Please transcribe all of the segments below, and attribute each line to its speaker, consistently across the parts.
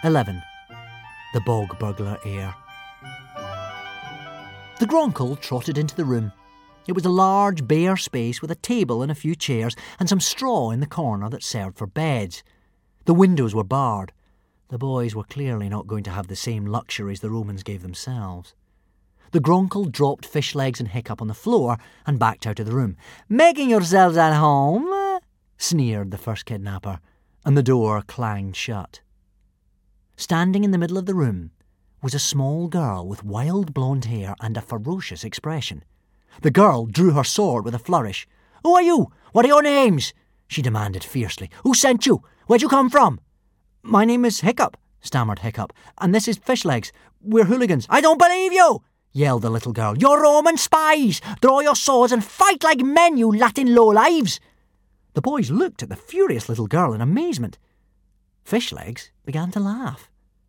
Speaker 1: 11. The Bog Burglar Heir. The Gronkle trotted into the room. It was a large, bare space with a table and a few chairs and some straw in the corner that served for beds. The windows were barred. The boys were clearly not going to have the same luxuries the Romans gave themselves. The Gronkle dropped Fishlegs and Hiccup on the floor and backed out of the room. "Making yourselves at home?" sneered the first kidnapper, and the door clanged shut. Standing in the middle of the room was a small girl with wild blonde hair and a ferocious expression. The girl drew her sword with a flourish. "Who are you? What are your names?" she demanded fiercely. "Who sent you? Where'd you come from?" "My name is Hiccup," stammered Hiccup, "and this is Fishlegs. We're hooligans." "I don't believe you!" yelled the little girl. "You're Roman spies! Draw your swords and fight like men, you Latin lowlives!" The boys looked at the furious little girl in amazement. Fishlegs began to laugh.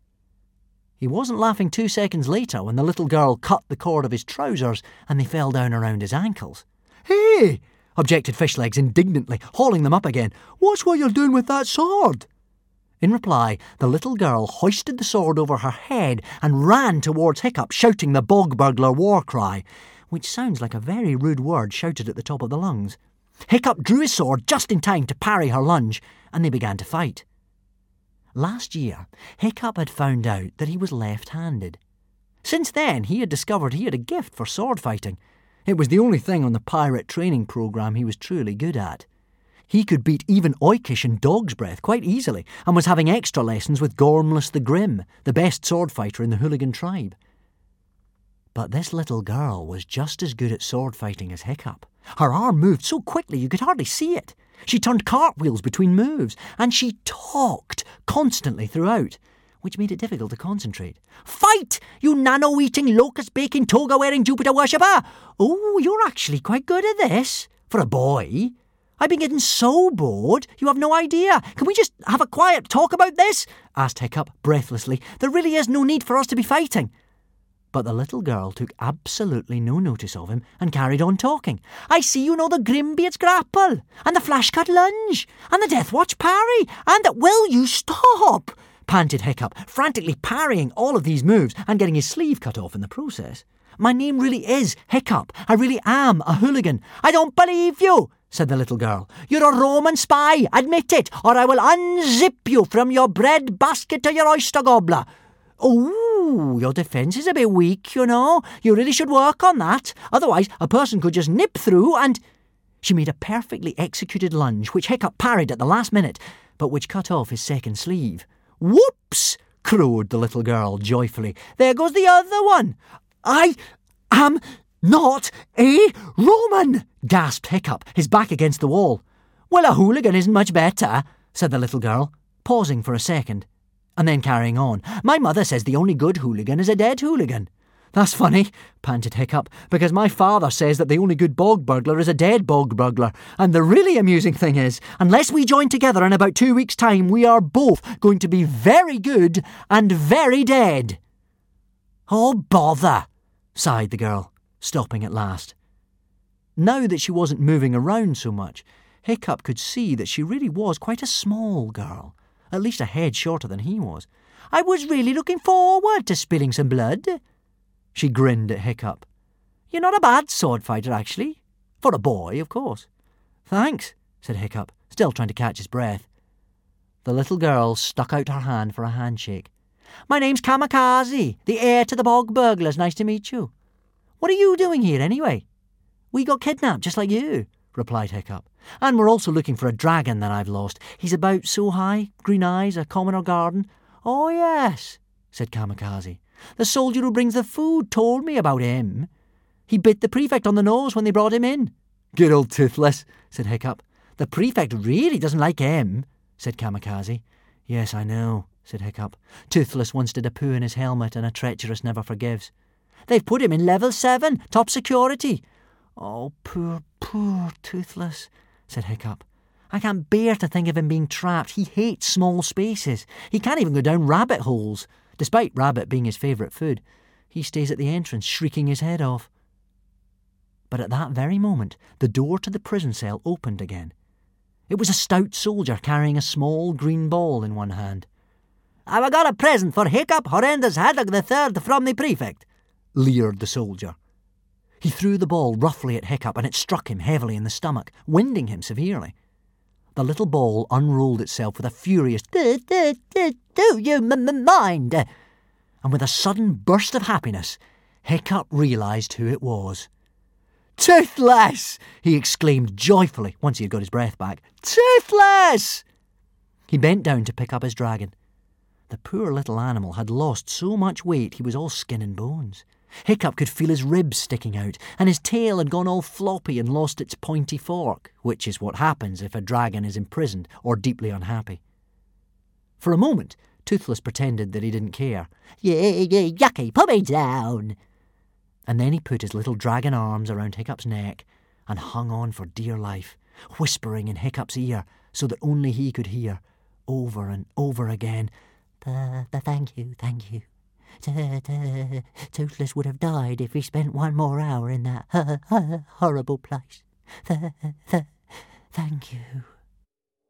Speaker 1: He wasn't laughing 2 seconds later when the little girl cut the cord of his trousers and they fell down around his ankles. "Hey!" objected Fishlegs indignantly, hauling them up again. "Watch what you're doing with that sword!" In reply, the little girl hoisted the sword over her head and ran towards Hiccup, shouting the Bog Burglar war cry, which sounds like a very rude word shouted at the top of the lungs. Hiccup drew his sword just in time to parry her lunge, and they began to fight. Last year, Hiccup had found out that he was left-handed. Since then, he had discovered he had a gift for sword fighting. It was the only thing on the pirate training programme he was truly good at. He could beat even Oikish and Dog's Breath quite easily, and was having extra lessons with Gormless the Grim, the best sword fighter in the hooligan tribe. But this little girl was just as good at sword fighting as Hiccup. Her arm moved so quickly you could hardly see it. She turned cartwheels between moves, and she talked constantly throughout, which made it difficult to concentrate. "Fight, you nano-eating, locust-baking, toga-wearing Jupiter worshipper! Oh, you're actually quite good at this, for a boy. I've been getting so bored, you have no idea. Can we just have a quiet talk about this?" asked Hiccup breathlessly. "There really is no need for us to be fighting." But the little girl took absolutely no notice of him and carried on talking. "I see you know the Grimbeard's grapple, and the flashcut lunge, and the Deathwatch parry, and the— Will you stop?" panted Hiccup, frantically parrying all of these moves and getting his sleeve cut off in the process. "My name really is Hiccup. I really am a hooligan." "I don't believe you," said the little girl. "You're a Roman spy. Admit it, or I will unzip you from your bread basket to your oyster gobbler." "Oh, your defence is a bit weak, you know. You really should work on that. Otherwise, a person could just nip through and—" She made a perfectly executed lunge, which Hiccup parried at the last minute, but which cut off his second sleeve. "Whoops!" crowed the little girl joyfully. "There goes the other one." "I am not a Roman," gasped Hiccup, his back against the wall. "Well, a hooligan isn't much better," said the little girl, pausing for a second, and then carrying on. "My mother says the only good hooligan is a dead hooligan." "That's funny," panted Hiccup, "because my father says that the only good bog burglar is a dead bog burglar. And the really amusing thing is, unless we join together in about 2 weeks' time, we are both going to be very good and very dead." "Oh, bother," sighed the girl, stopping at last. Now that she wasn't moving around so much, Hiccup could see that she really was quite a small girl, at least a head shorter than he was. "I was really looking forward to spilling some blood." She grinned at Hiccup. "You're not a bad sword fighter, actually. For a boy, of course." "Thanks," said Hiccup, still trying to catch his breath. The little girl stuck out her hand for a handshake. "My name's Kamikaze, the heir to the Bog Burglars. Nice to meet you. What are you doing here, anyway?" "We got kidnapped, just like you," replied Hiccup. "And we're also looking for a dragon that I've lost. He's about so high, green eyes, a commoner garden." "Oh, yes," said Kamikaze. "The soldier who brings the food told me about him. He bit the prefect on the nose when they brought him in." "Good old Toothless," said Hiccup. "The prefect really doesn't like him," said Kamikaze. "Yes, I know," said Hiccup. "Toothless once did a poo in his helmet, and a treacherous never forgives. They've put him in level 7, top security." "Oh, poor Toothless," said Hiccup. "I can't bear to think of him being trapped. He hates small spaces. He can't even go down rabbit holes, despite rabbit being his favourite food. He stays at the entrance, shrieking his head off." But at that very moment, the door to the prison cell opened again. It was a stout soldier carrying a small green ball in one hand. "Have I got a present for Hiccup Horrendous Haddock the Third from the prefect?" leered the soldier. He threw the ball roughly at Hiccup, and it struck him heavily in the stomach, winding him severely. The little ball unrolled itself with a furious "Do you mind?" And with a sudden burst of happiness, Hiccup realised who it was. "Toothless!" he exclaimed joyfully once he had got his breath back. "Toothless!" He bent down to pick up his dragon. The poor little animal had lost so much weight he was all skin and bones. Hiccup could feel his ribs sticking out, and his tail had gone all floppy and lost its pointy fork, which is what happens if a dragon is imprisoned or deeply unhappy. For a moment, Toothless pretended that he didn't care. "Yucky, put me down!" And then he put his little dragon arms around Hiccup's neck and hung on for dear life, whispering in Hiccup's ear so that only he could hear, over and over again, "Thank you, thank you. Toothless would have died if he spent one more hour in that horrible place. Thank you."